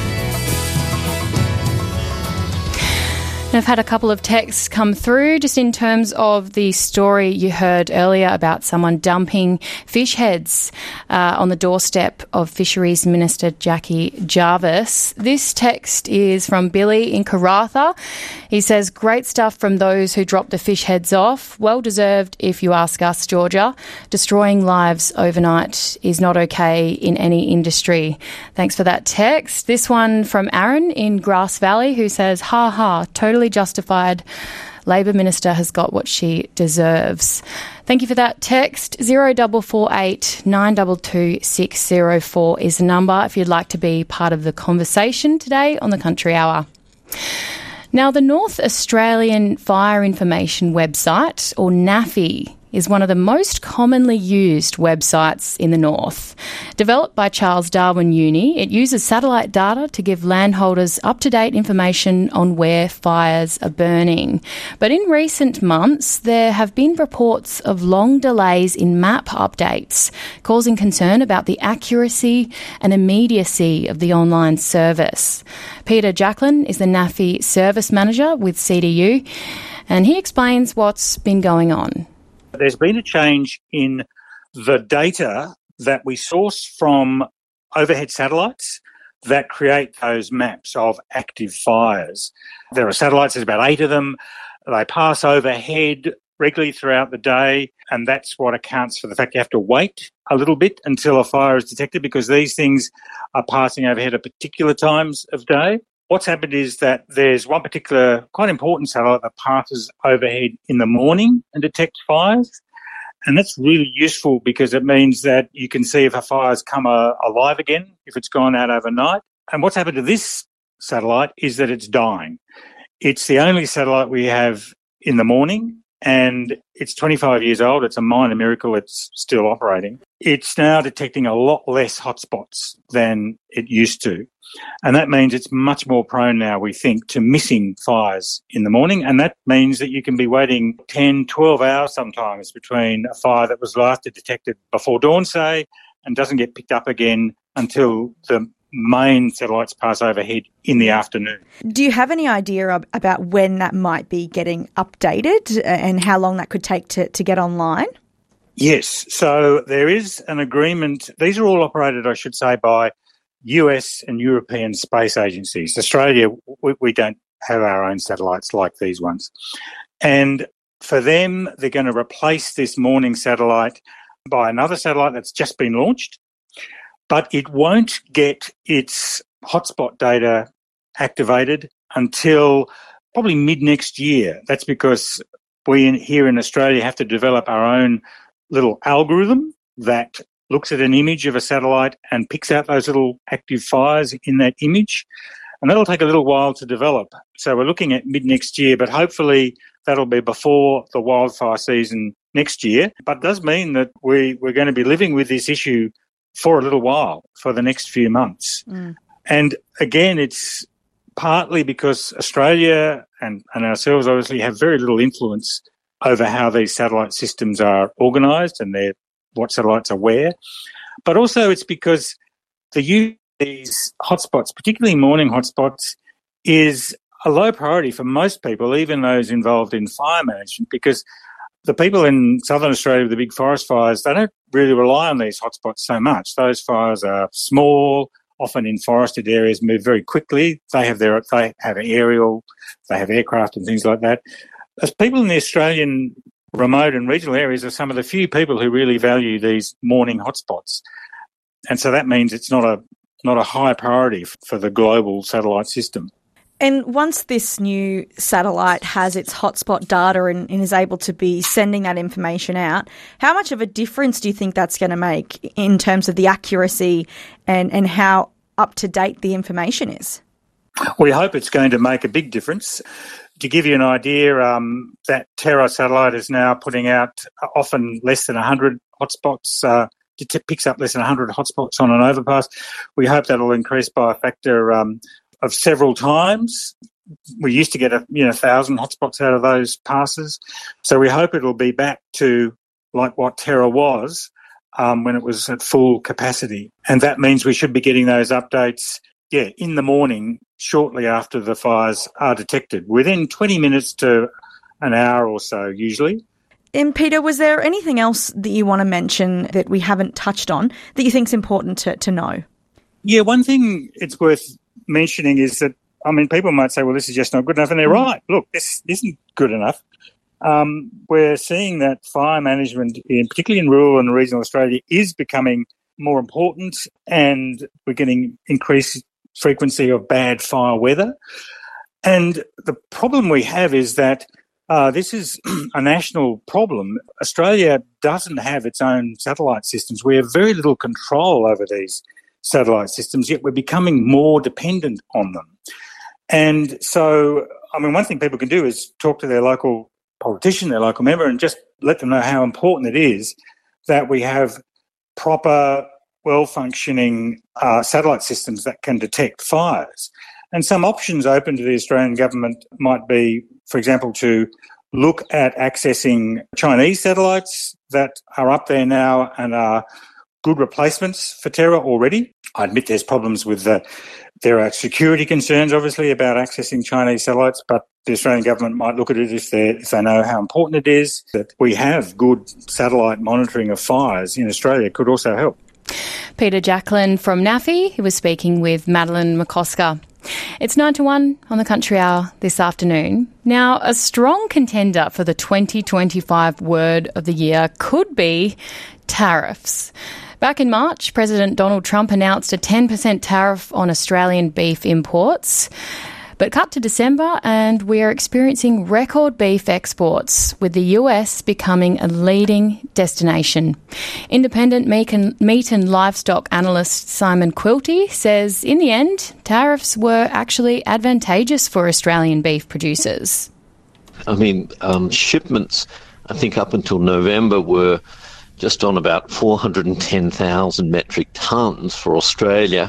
C: I've had a couple of texts come through just in terms of the story you heard earlier about someone dumping fish heads uh, on the doorstep of Fisheries Minister Jackie Jarvis. This text is from Billy in Karratha. He says, great stuff from those who dropped the fish heads off. Well deserved if you ask us, Georgia. Destroying lives overnight is not okay in any industry. Thanks for that text. This one from Aaron in Grass Valley who says, ha ha, totally justified. Labor Minister has got what she deserves. Thank you for that text. zero four four eight nine two two six zero four is the number if you'd like to be part of the conversation today on the Country Hour. Now, the North Australian Fire Information website, or NAFI, is one of the most commonly used websites in the North. Developed by Charles Darwin Uni, it uses satellite data to give landholders up-to-date information on where fires are burning. But in recent months, there have been reports of long delays in map updates, causing concern about the accuracy and immediacy of the online service. Peter Jacklin is the NAFI Service Manager with C D U, and he explains what's been going on.
U: There's been a change in the data that we source from overhead satellites that create those maps of active fires. There are satellites, there's about eight of them. They pass overhead regularly throughout the day, and that's what accounts for the fact you have to wait a little bit until a fire is detected because these things are passing overhead at particular times of day. What's happened is that there's one particular quite important satellite that passes overhead in the morning and detects fires. And that's really useful because it means that you can see if a fire's come uh, alive again, if it's gone out overnight. And what's happened to this satellite is that it's dying. It's the only satellite we have in the morning, and it's twenty-five years old. It's a minor miracle it's still operating. It's now detecting a lot less hotspots than it used to. And that means it's much more prone now, we think, to missing fires in the morning. And that means that you can be waiting ten, twelve hours sometimes between a fire that was last detected before dawn, say, and doesn't get picked up again until the main satellites pass overhead in the afternoon.
K: Do you have any idea about when that might be getting updated and how long that could take to, to get online?
U: Yes. So there is an agreement. These are all operated, I should say, by U S and European space agencies. Australia, we, we don't have our own satellites like these ones. And for them, they're going to replace this morning satellite by another satellite that's just been launched, but it won't get its hotspot data activated until probably mid next year. That's because we in, here in Australia have to develop our own little algorithm that looks at an image of a satellite and picks out those little active fires in that image. And that'll take a little while to develop. So we're looking at mid next year, but hopefully that'll be before the wildfire season next year. But it does mean that we, we're going to be living with this issue for a little while, for the next few months. Mm. And again, it's partly because Australia and, and ourselves obviously have very little influence over how these satellite systems are organised and their what satellites are where. But also it's because the use of these hotspots, particularly morning hotspots, is a low priority for most people, even those involved in fire management, because the people in southern Australia with the big forest fires, they don't really rely on these hotspots so much. Those fires are small, often in forested areas, move very quickly. They have their they have aerial, they have aircraft and things like that. As people in the Australian remote and regional areas are some of the few people who really value these morning hotspots, and so that means it's not a not a high priority for the global satellite system.
K: And once this new satellite has its hotspot data and, and is able to be sending that information out, how much of a difference do you think that's going to make in terms of the accuracy and, and how up-to-date the information is?
U: We hope it's going to make a big difference. To give you an idea, um, that Terra satellite is now putting out often less than one hundred hotspots, uh, it picks up less than one hundred hotspots on an overpass. We hope that will increase by a factor um, of several times. We used to get a you know thousand hotspots out of those passes, so we hope it'll be back to like what Terra was um, when it was at full capacity, and that means we should be getting those updates, yeah, in the morning, shortly after the fires are detected, within twenty minutes to an hour or so, usually.
K: And Peter, was there anything else that you want to mention that we haven't touched on that you think is important to, to know?
U: Yeah, one thing it's worth mentioning is that, I mean, people might say, well, this is just not good enough, and they're right. Look, this isn't good enough. Um, we're seeing that fire management, in, particularly in rural and regional Australia, is becoming more important, and we're getting increased frequency of bad fire weather. And the problem we have is that uh, this is a national problem. Australia doesn't have its own satellite systems. We have very little control over these satellite systems, yet we're becoming more dependent on them. And so, I mean, one thing people can do is talk to their local politician, their local member, and just let them know how important it is that we have proper, well-functioning uh, satellite systems that can detect fires. And some options open to the Australian government might be, for example, to look at accessing Chinese satellites that are up there now and are good replacements for Terra already. I admit there's problems with the, there are security concerns, obviously, about accessing Chinese satellites, but the Australian government might look at it if they if they know how important it is. That we have good satellite monitoring of fires in Australia could also help.
C: Peter Jacklin from NAFI, who was speaking with Madeline McCosker. It's nine to one on the Country Hour this afternoon. Now, a strong contender for the twenty twenty-five word of the year could be tariffs. Back in March, President Donald Trump announced a ten percent tariff on Australian beef imports. But cut to December and we are experiencing record beef exports, with the U S becoming a leading destination. Independent meat and, meat and livestock analyst Simon Quilty says in the end, tariffs were actually advantageous for Australian beef producers.
A: I mean, um, shipments, I think up until November, were just on about four hundred ten thousand metric tonnes for Australia.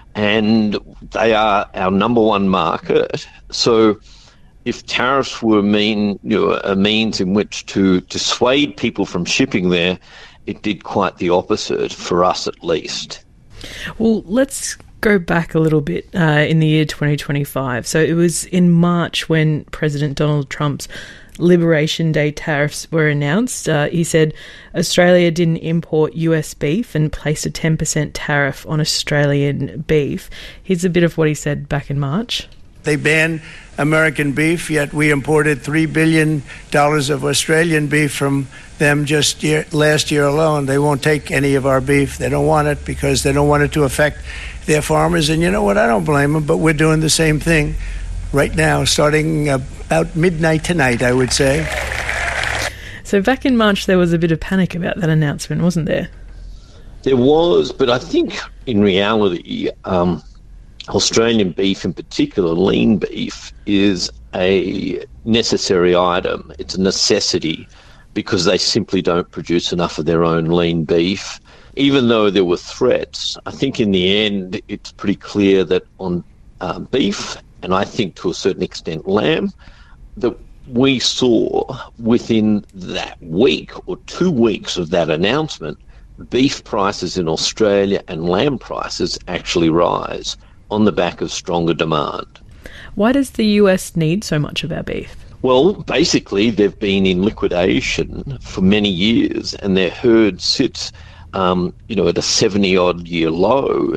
A: And they are our number one market. So if tariffs were mean, you know, a means in which to dissuade people from shipping there, it did quite the opposite, for us at least.
V: Well, let's go back a little bit uh, in the year twenty twenty-five. So it was in March when President Donald Trump's Liberation Day tariffs were announced. Uh, he said Australia didn't import U S beef and placed a ten percent tariff on Australian beef. Here's a bit of what he said back in March.
W: They banned American beef, yet we imported three billion dollars of Australian beef from them just year, last year alone. They won't take any of our beef. They don't want it because they don't want it to affect their farmers. And you know what? I don't blame them, but we're doing the same thing right now, starting about midnight tonight, I would say.
V: So back in March, there was a bit of panic about that announcement, wasn't there?
A: There was, but I think in reality, um, Australian beef in particular, lean beef, is a necessary item. It's a necessity because they simply don't produce enough of their own lean beef. Even though there were threats, I think in the end, it's pretty clear that on uh, beef, and I think to a certain extent lamb, that we saw within that week or two weeks of that announcement, beef prices in Australia and lamb prices actually rise on the back of stronger demand.
V: Why does the U S need so much of our beef?
A: Well, basically, they've been in liquidation for many years, and their herd sits, um, you know, at a seventy-odd year low.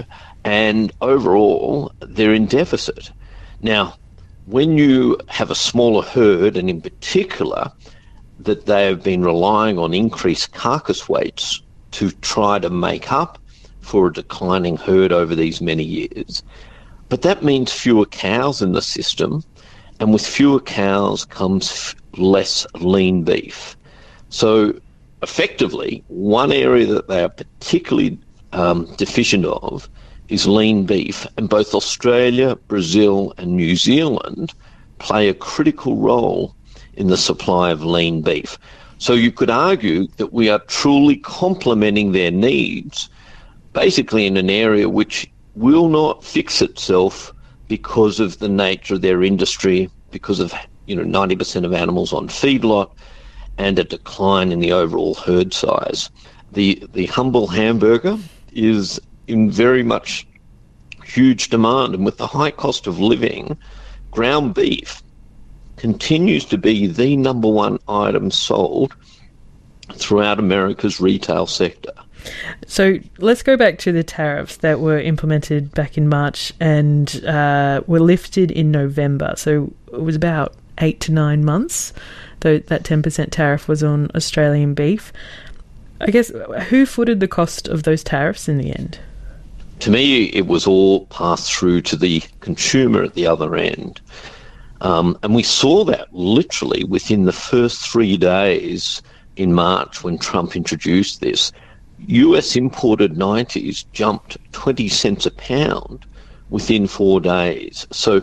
A: and overall they're in deficit. Now, when you have a smaller herd, and in particular that they have been relying on increased carcass weights to try to make up for a declining herd over these many years, but that means fewer cows in the system, and with fewer cows comes f- less lean beef. So effectively, one area that they are particularly um, deficient of is lean beef, and both Australia, Brazil and New Zealand play a critical role in the supply of lean beef. So you could argue that we are truly complementing their needs, basically in an area which will not fix itself because of the nature of their industry, because of, you know, ninety percent of animals on feedlot and a decline in the overall herd size. The, the humble hamburger is in very much huge demand, and with the high cost of living, ground beef continues to be the number one item sold throughout America's retail sector.
V: So let's go back to the tariffs that were implemented back in March and uh, were lifted in November. So it was about eight to nine months, though that ten percent tariff was on Australian beef. I guess, who footed the cost of those tariffs in the end?
A: To me, it was all passed through to the consumer at the other end. Um, and we saw that literally within the first three days in March when Trump introduced this. U S imported nineties jumped twenty cents a pound within four days. So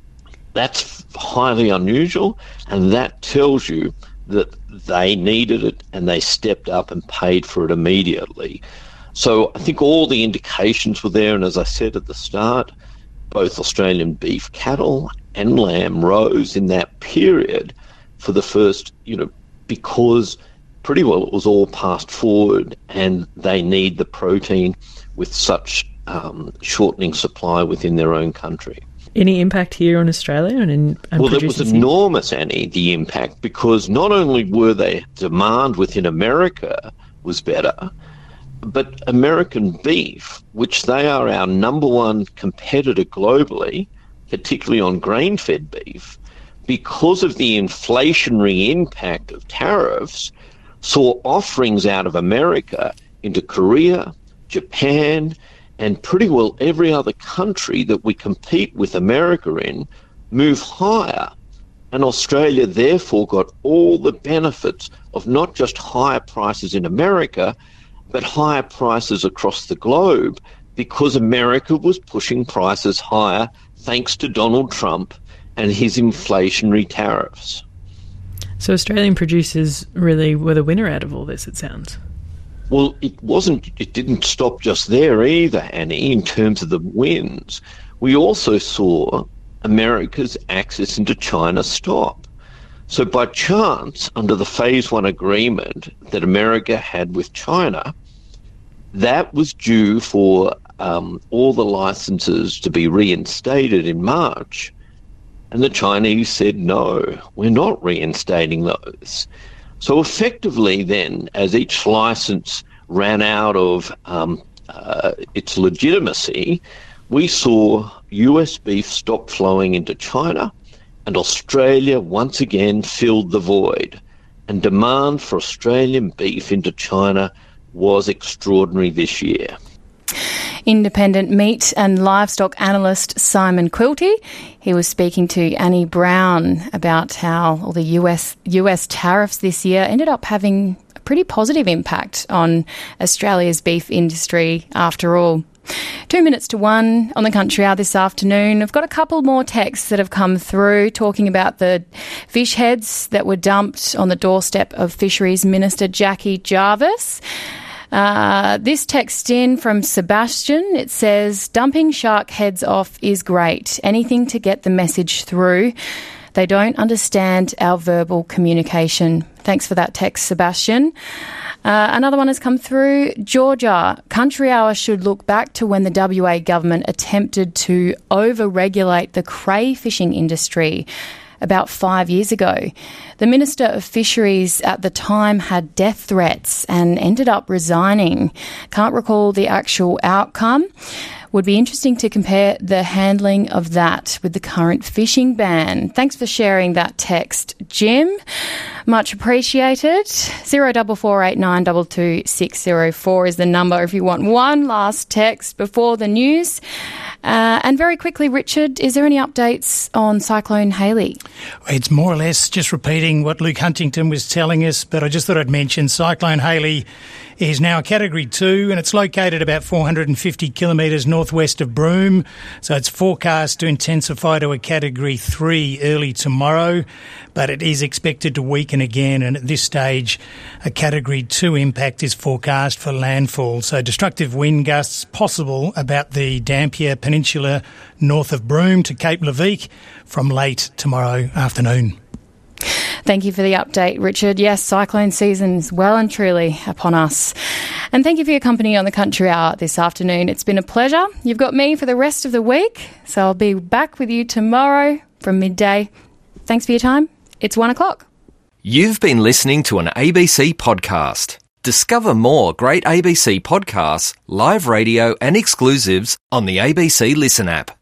A: that's highly unusual, and that tells you that they needed it and they stepped up and paid for it immediately. So I think all the indications were there, and as I said at the start, both Australian beef cattle and lamb rose in that period for the first, you know, because pretty well it was all passed forward and they need the protein with such um, shortening supply within their own country.
V: Any impact here on Australia? and, in, and
A: Well, it was
V: here?
A: enormous, Annie, the impact, because not only were they demand within America was better, but American beef, which they are our number one competitor globally, particularly on grain-fed beef, because of the inflationary impact of tariffs, saw offerings out of America into Korea, Japan, and pretty well every other country that we compete with America in move higher. And Australia therefore got all the benefits of not just higher prices in America, but higher prices across the globe, because America was pushing prices higher thanks to Donald Trump and his inflationary tariffs.
V: So Australian producers really were the winner out of all this, it sounds.
A: Well, it wasn't, it didn't stop just there either, Annie, in terms of the wins. We also saw America's access into China stop. So by chance, under the Phase One agreement that America had with China, that was due for um, all the licenses to be reinstated in March. And the Chinese said, no, we're not reinstating those. So effectively then, as each license ran out of um, uh, its legitimacy, we saw U S beef stop flowing into China, and Australia once again filled the void. And demand for Australian beef into China was extraordinary this year.
C: Independent meat and livestock analyst Simon Quilty. He was speaking to Annie Brown about how all the U S U S tariffs this year ended up having a pretty positive impact on Australia's beef industry after all. Two minutes to one on the Country Hour this afternoon. I've got a couple more texts that have come through talking about the fish heads that were dumped on the doorstep of Fisheries Minister Jackie Jarvis. Uh, this text in from Sebastian, it says, dumping shark heads off is great. Anything to get the message through. They don't understand our verbal communication. Thanks for that text, Sebastian. Uh, another one has come through. Georgia, Country Hour should look back to when the W A government attempted to over-regulate the cray fishing industry about five years ago. The Minister of Fisheries at the time had death threats and ended up resigning. Can't recall the actual outcome. Would be interesting to compare the handling of that with the current fishing ban. Thanks for sharing that text, Jim. Much appreciated. Zero double four eight nine double two six zero four is the number if you want one last text before the news. Uh, and very quickly, Richard, is there any updates on Cyclone Hayley?
R: It's more or less just repeating what Luke Huntington was telling us, but I just thought I'd mention Cyclone Hayley is now a Category two and it's located about four hundred fifty kilometres northwest of Broome. So it's forecast to intensify to a Category three early tomorrow, but it is expected to weaken again, and at this stage a Category two impact is forecast for landfall. So destructive wind gusts possible about the Dampier Peninsula north of Broome to Cape Leveque from late tomorrow afternoon.
C: Thank you for the update, Richard. Yes, cyclone season is well and truly upon us. And thank you for your company on the Country Hour this afternoon. It's been a pleasure. You've got me for the rest of the week, so I'll be back with you tomorrow from midday. Thanks for your time. It's one o'clock.
B: You've been listening to an A B C podcast. Discover more great A B C podcasts, live radio and exclusives on the A B C Listen app.